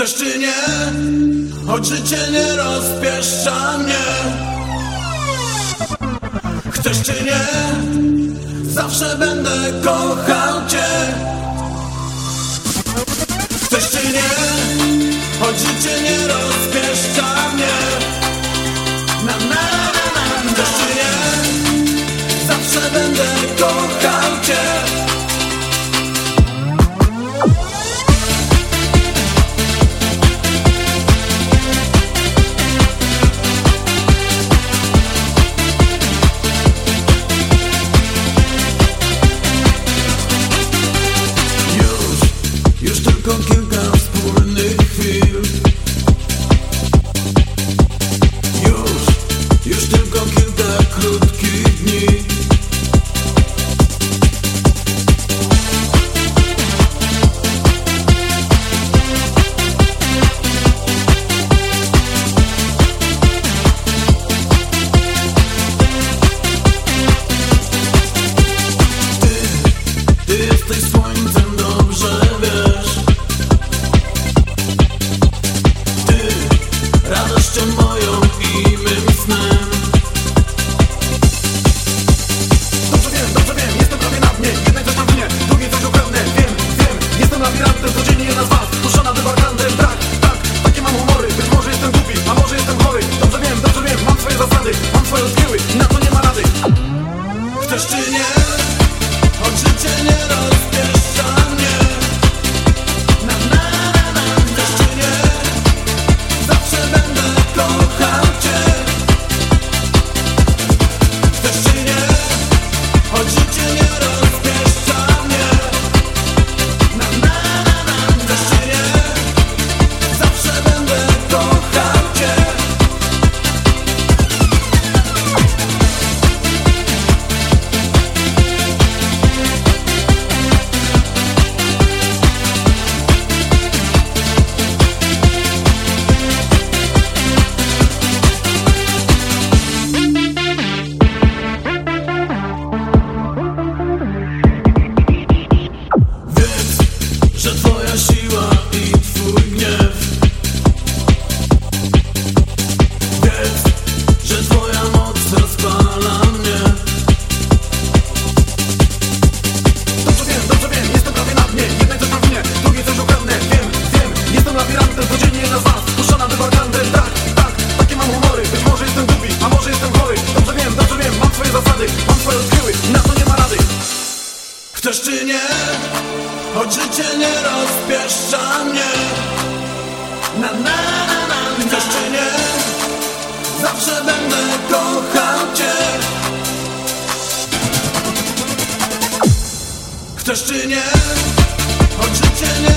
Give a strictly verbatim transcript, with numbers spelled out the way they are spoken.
Chcesz czy nie, choć życie nie rozpieszcza mnie. Chcesz czy nie, zawsze będę kochał cię. Chcesz czy nie, choć życie nie rozpieszcza mnie. Na, na, na, na. Chcesz czy nie, zawsze będę kochał cię. Tylko kilka wspólnych chwil. Już, już tylko kilka krótkich dni. Ty, ty jesteś słońcem, dobrze wiesz. Radością moją i mym snem. Dobrze wiem, dobrze wiem, jestem prawie na dnie. Jednej coś tam winie, drugiej coś upewne. Wiem, wiem, jestem labiryntem, codziennie jedna z was puszczona dywarkantem, tak, tak, takie mam humory. Być może jestem głupi, a może jestem chory. Dobrze wiem, dobrze wiem, mam swoje zasady, mam swoje skilły i na to nie ma rady. Chcesz czy nie, choć życie nie rozpieszcza mnie. Na, na, na, na. Chcesz czy nie, zawsze będę kochał cię. Chcesz czy nie, choć życie nie rozpieszcza mnie. Na, na, na, na. Chcesz czy nie, zawsze będę kochał cię. Że twoja siła i twój gniew. Wiedz, że twoja moc rozpala mnie. Dobrze wiem, dobrze wiem, jestem prawie na dnie. Jednej coś tam winie, drugiej coś ukradnę. Wiem, wiem, jestem labiryntem, codziennie jedna z was puszczona dywarkantem. Tak, tak, takie mam humory. Być może jestem głupi, a może jestem chory. Dobrze wiem, dobrze wiem, mam swoje zasady, mam swoje skilły i na to nie ma rady. Chcesz czy nie, choć życie nie rozpieszcza mnie. Na, na, na, na. Chcesz czy nie, zawsze będę kochał cię. Chcesz czy nie, choć życie nie